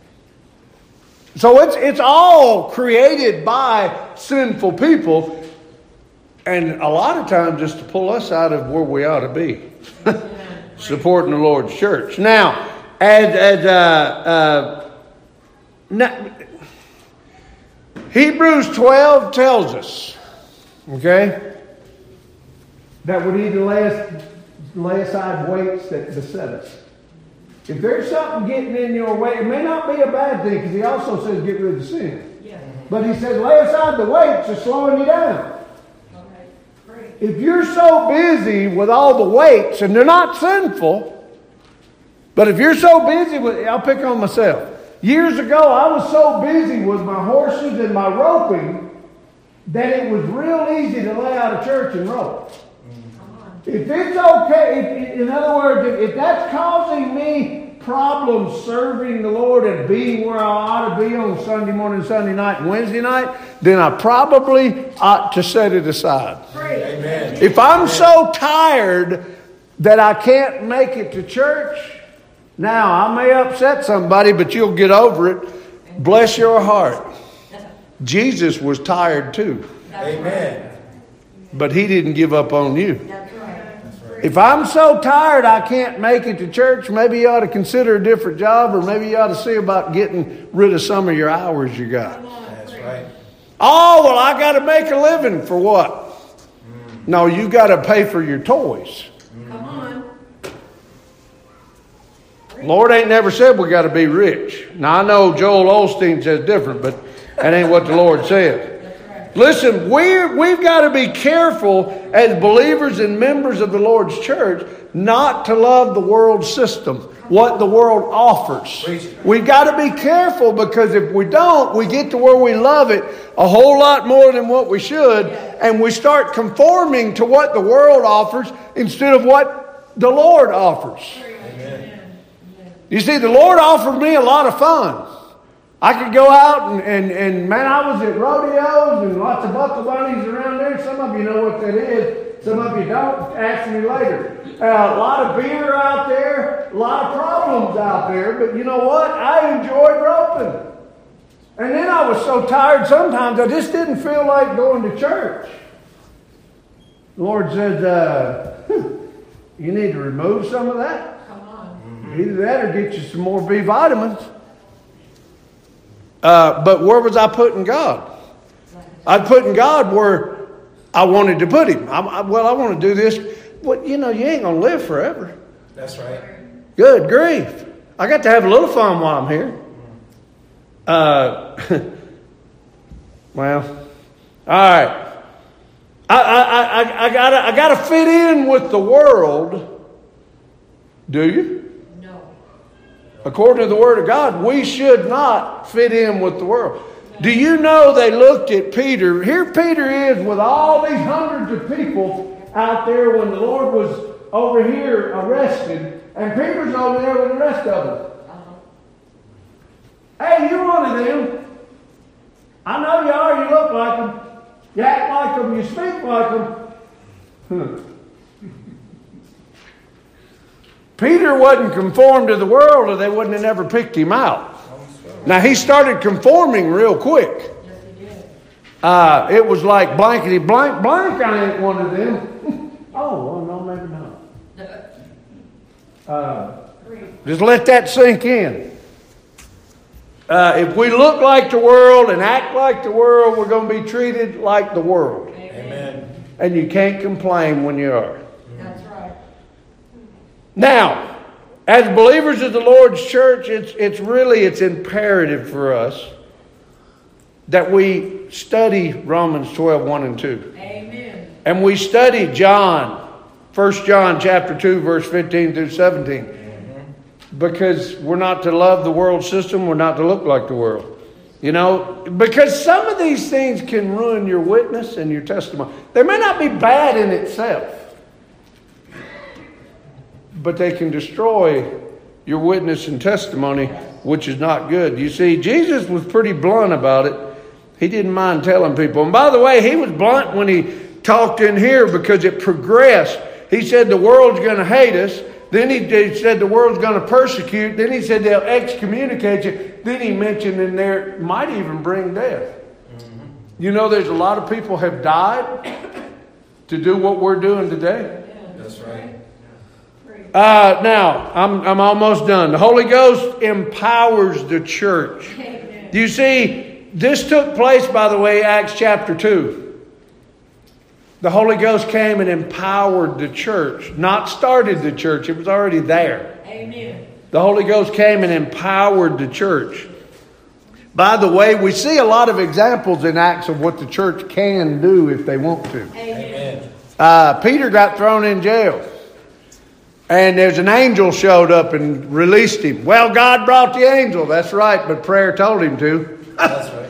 So it's it's all created by sinful people. And a lot of times just to pull us out of where we ought to be. Supporting the Lord's church. Now, as, as uh, uh, now, Hebrews twelve tells us, okay, that we need to lay, lay aside weights that beset us. If there's something getting in your way, it may not be a bad thing, because he also says get rid of sin. Yeah. But he says lay aside the weights that's slowing you down. If you're so busy with all the weights, and they're not sinful, but if you're so busy with, I'll pick on myself. Years ago, I was so busy with my horses and my roping that it was real easy to lay out of church and rope. If it's okay, if, in other words, if, if that's causing me problems serving the Lord and being where I ought to be on Sunday morning, Sunday night, and Wednesday night, then I probably ought to set it aside. Amen. If I'm so tired that I can't make it to church, now I may upset somebody, but you'll get over it. Bless your heart. Jesus was tired too. Amen. But he didn't give up on you. That's right. If I'm so tired I can't make it to church, maybe you ought to consider a different job, or maybe you ought to see about getting rid of some of your hours you got. That's right. Oh, well, I got to make a living for what? Mm. No, you got to pay for your toys. Come on. Lord ain't never said we got to be rich. Now, I know Joel Osteen says different, but that ain't what the Lord said. Listen, we're, we've got to be careful as believers and members of the Lord's church not to love the world system, what the world offers. We've got to be careful, because if we don't, we get to where we love it a whole lot more than what we should, and we start conforming to what the world offers instead of what the Lord offers. Amen. You see, the Lord offered me a lot of fun. I could go out and, and, and man, I was at rodeos and lots of buckle bunnies around there. Some of you know what that is. Some of you don't. Ask me later. Uh, a lot of beer out there. A lot of problems out there. But you know what? I enjoyed roping. And then I was so tired sometimes I just didn't feel like going to church. The Lord said, uh, you need to remove some of that. Come on. Either that or get you some more B vitamins. Uh, but where was I putting God? I'd putting God where I wanted to put him. I, I, well, I want to do this. Well, you know, you ain't going to live forever. That's right. Good grief. I got to have a little fun while I'm here. Uh, well, all right. I, I, I, I gotta, I gotta fit in with the world. Do you? No. According to the Word of God, we should not fit in with the world. Do you know they looked at Peter? Here Peter is with all these hundreds of people out there when the Lord was over here arrested, and Peter's over there with the rest of them. Hey, you're one of them. I know you are. You look like them. You act like them. You speak like them. Huh. Peter wasn't conformed to the world, or they wouldn't have never picked him out. Now, he started conforming real quick. Yes, he did. Uh, it was like blankety blank blank. I ain't one of them. Oh, well, no, maybe not. Uh, just let that sink in. Uh, if we look like the world and act like the world, we're going to be treated like the world. Amen. And you can't complain when you are. That's right. Now, as believers of the Lord's church, it's it's really it's imperative for us that we study Romans twelve, one and two. Amen. And we study John, First John chapter two, verse fifteen through seventeen. Because we're not to love the world system, we're not to look like the world. You know, because some of these things can ruin your witness and your testimony. They may not be bad in itself, but they can destroy your witness and testimony, which is not good. You see, Jesus was pretty blunt about it. He didn't mind telling people. And by the way, he was blunt when he talked in here because it progressed. He said the world's going to hate us. Then he, he said the world's going to persecute. Then he said they'll excommunicate you. Then he mentioned in there, might even bring death. Mm-hmm. You know, there's a lot of people have died to do what we're doing today. That's right. Uh, now, I'm, I'm almost done. The Holy Ghost empowers the church. Amen. You see, this took place, by the way, Acts chapter two. The Holy Ghost came and empowered the church. Not started the church. It was already there. Amen. The Holy Ghost came and empowered the church. By the way, we see a lot of examples in Acts of what the church can do if they want to. Amen. Uh, Peter got thrown in jail. And there's an angel showed up and released him. Well, God brought the angel. That's right, but prayer told him to. That's right.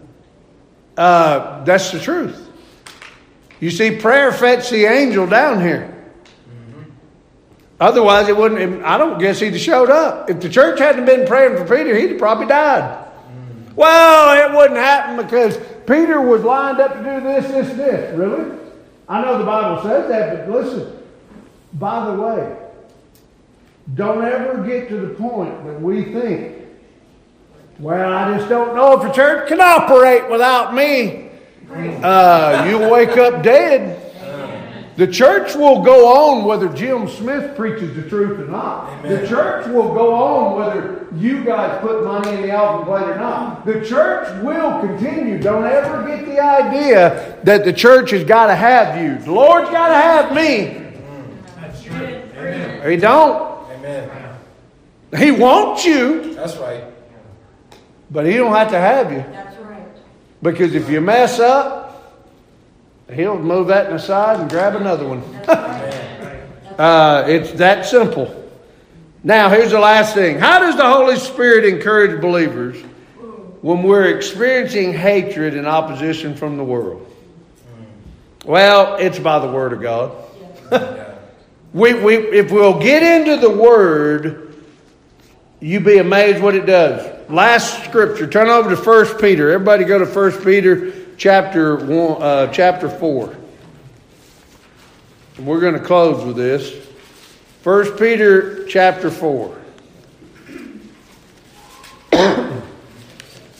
Uh, that's the truth. You see, prayer fetched the angel down here. Mm-hmm. Otherwise, it wouldn't. I don't guess he'd have showed up. If the church hadn't been praying for Peter, he'd have probably died. Mm-hmm. Well, it wouldn't happen because Peter was lined up to do this, this, this. Really? I know the Bible says that, but listen. By the way, don't ever get to the point that we think, well, I just don't know if the church can operate without me. Uh, you'll wake up dead. The church will go on whether Jim Smith preaches the truth or not. Amen. The church will go on whether you guys put money in the offering plate or not. The church will continue. Don't ever get the idea that the church has got to have you. The Lord's got to have me. That's true. Amen. He don't. Amen. He wants you. That's right. But he don't have to have you. That's right. Because if you mess up, he'll move that aside and grab another one. uh, it's that simple. Now, here's the last thing. How does the Holy Spirit encourage believers when we're experiencing hatred and opposition from the world? Well, it's by the Word of God. we, we, if we'll get into the Word, you'd be amazed what it does. Last scripture. Turn over to First Peter. Everybody go to First Peter chapter one, uh, chapter four. And we're going to close with this. First Peter chapter four.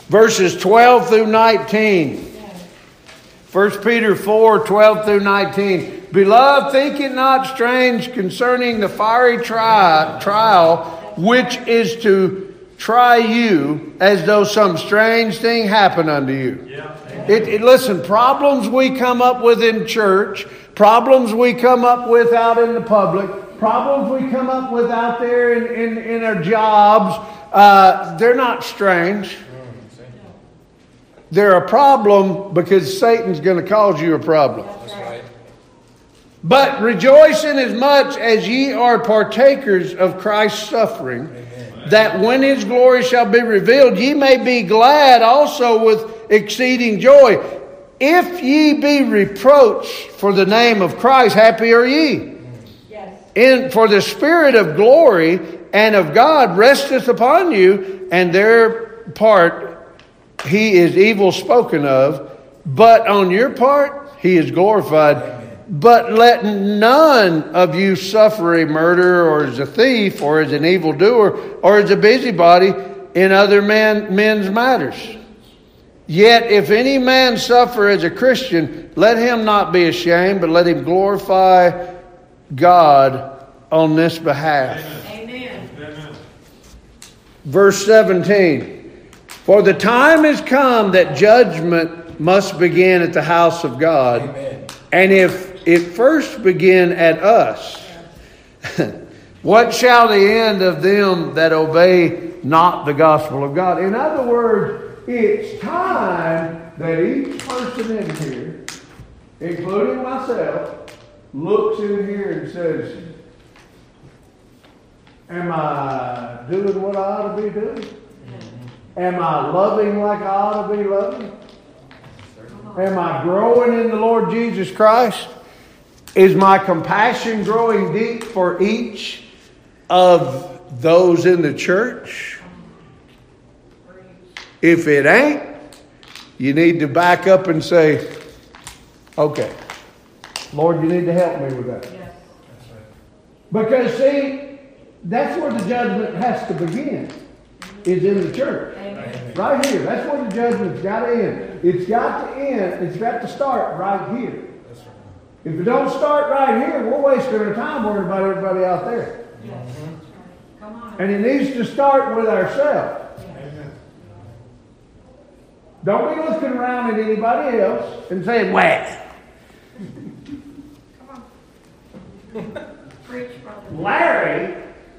verses twelve through nineteen. First Peter four, twelve through nineteen. Beloved, think it not strange concerning the fiery tri- trial, which is to try you, as though some strange thing happened unto you. Yeah. It, it, listen, problems we come up with in church, problems we come up with out in the public, problems we come up with out there in, in, in our jobs, uh, they're not strange. They're a problem because Satan's going to cause you a problem. That's right. But rejoice inasmuch as ye are partakers of Christ's suffering, Amen. that when his glory shall be revealed, ye may be glad also with exceeding joy. If ye be reproached for the name of Christ, happy are ye. Yes. In, for the Spirit of glory and of God resteth upon you, and their part he is evil spoken of, but on your part he is glorified. Amen. But let none of you suffer a murderer, or as a thief, or as an evildoer, or as a busybody in other man, men's matters. Yet if any man suffer as a Christian, let him not be ashamed, but let him glorify God on this behalf. Amen. Amen. Verse seventeen. For the time is come that judgment must begin at the house of God. Amen. And if it first begin at us, what shall the end of them that obey not the gospel of God? In other words, it's time that each person in here, including myself, looks in here and says, am I doing what I ought to be doing? Am I loving like I ought to be loving? Am I growing in the Lord Jesus Christ? Is my compassion growing deep for each of those in the church? If it ain't, you need to back up and say, okay, Lord, you need to help me with that. Yes. Because see, that's where the judgment has to begin, is in the church. Amen. Right here. That's where the judgment's got to end. It's got to end. It's got to start right here. That's right. If it don't start right here, we're wasting our time worrying about everybody out there. Yes. Come on. And it needs to start with ourselves. Amen. Don't be looking around at anybody else and saying, well, Come on. Preach, brother. Larry,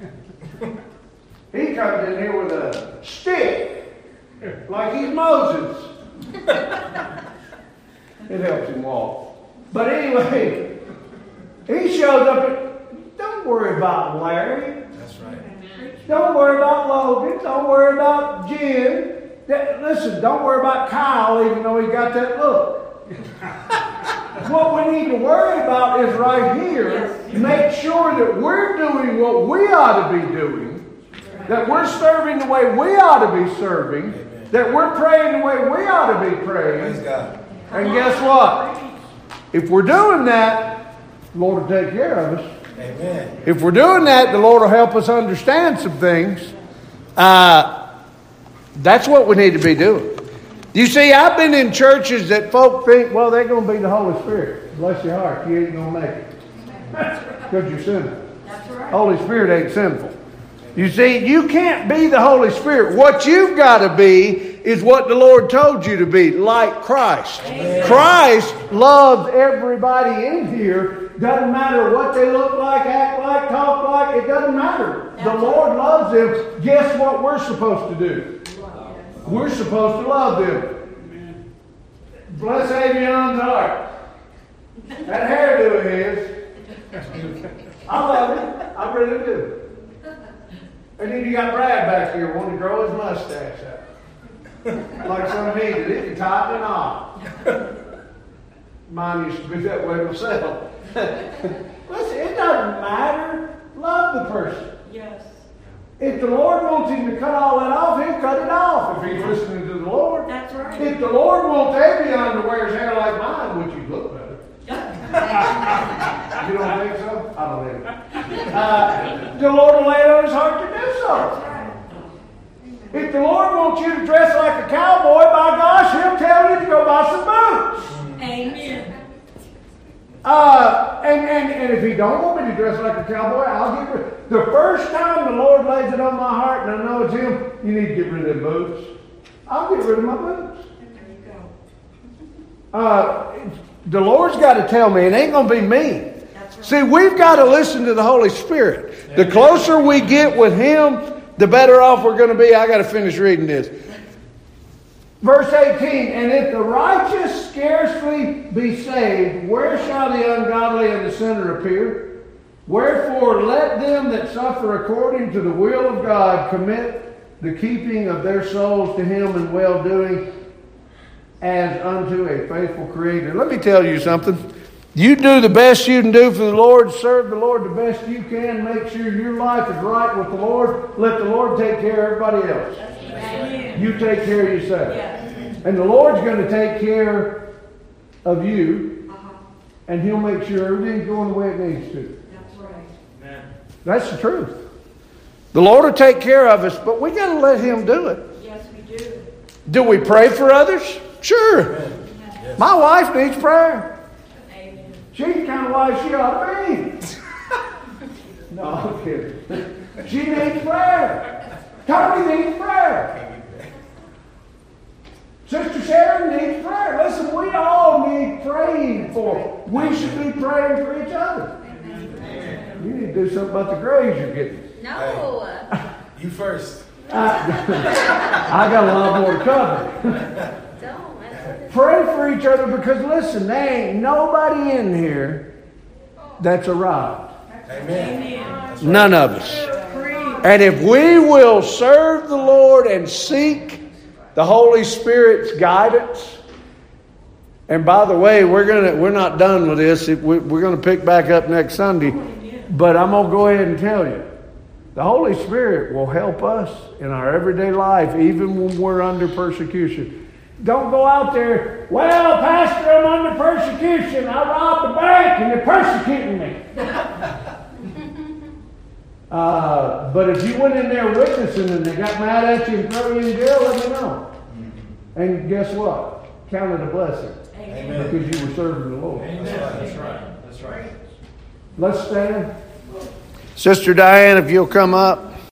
he comes in here with a stick like he's Moses. It helps him walk. But anyway, he shows up and don't worry about Larry. That's right. Don't worry about Logan. Don't worry about Jim. That, listen, don't worry about Kyle, even though he got that look. What we need to worry about is right here. Make sure that we're doing what we ought to be doing. That we're serving the way we ought to be serving. Amen. That we're praying the way we ought to be Praise praying. God. And guess what? If we're doing that, the Lord will take care of us. Amen. If we're doing that, the Lord will help us understand some things. Uh, that's what we need to be doing. You see, I've been in churches that folk think, well, they're going to be the Holy Spirit. Bless your heart, you ain't going to make it. Because you're sinful. That's right. Holy Spirit ain't sinful. You see, you can't be the Holy Spirit. What you've got to be is what the Lord told you to be, like Christ. Amen. Christ loves everybody in here. Doesn't matter what they look like, act like, talk like. It doesn't matter. The Lord loves them. Guess what we're supposed to do? We're supposed to love them. Bless Avion's heart. That hairdo of his. I love it. I really do. And then you got Brad back here wanting to grow his mustache out. Like some needed. It can tighten it off. Mine used to be that way myself. Listen, it doesn't matter. Love the person. Yes. If the Lord wants him to cut all that off, he'll cut it off if he's listening to the Lord. That's right. If the Lord wants Avion to wear his hair like mine, would you look better? You don't think so? I don't think so. Uh, the Lord will lay it on his heart to do so. That's right. If the Lord wants you to dress like a cowboy, by gosh, He'll tell you to go buy some boots. Amen. Uh, and, and, and if He don't want me to dress like a cowboy, I'll get rid. The first time the Lord lays it on my heart and I know it's Him, you need to get rid of them boots. I'll get rid of my boots. There you go. Uh, the Lord's got to tell me. It ain't going to be me. That's right. See, we've got to listen to the Holy Spirit. The closer we get with Him, the better off we're going to be. I got to finish reading this. Verse eighteen, and if the righteous scarcely be saved, where shall the ungodly and the sinner appear? Wherefore let them that suffer according to the will of God commit the keeping of their souls to Him in well-doing as unto a faithful Creator. Let me tell you something. You do the best you can do for the Lord. Serve the Lord the best you can. Make sure your life is right with the Lord. Let the Lord take care of everybody else. Amen. You take care of yourself. Yes. And the Lord's going to take care of you. Uh-huh. And He'll make sure everything's going the way it needs to. That's right. Amen. That's the truth. The Lord will take care of us, but we got to let Him do it. Yes, we do. Do we pray for others? Sure. Yes. My wife needs prayer. Amen. She's kind of like she ought to be. No, I'm kidding. She needs prayer. Tony needs prayer. Sister Sharon needs prayer. Listen, we all need praying for. We should be praying for each other. Amen. You need to do something about the grades you're getting. No. You first. I, I got a lot more to cover. Don't. That's what it's Pray for each other because, listen, there ain't nobody in here that's arrived. Amen. None of us. And if we will serve the Lord and seek the Holy Spirit's guidance, and by the way, we're gonna we're not done with this. We're gonna pick back up next Sunday, but I'm gonna go ahead and tell you, the Holy Spirit will help us in our everyday life, even when we're under persecution. Don't go out there, well, Pastor, I'm under persecution. I robbed the bank and they're persecuting me. uh, but if you went in there witnessing and they got mad at you and threw you in jail, let me know. And guess what? Count it a blessing. Amen. Because you were serving the Lord. Amen. That's right. That's right. Let's stand. Sister Diane, if you'll come up.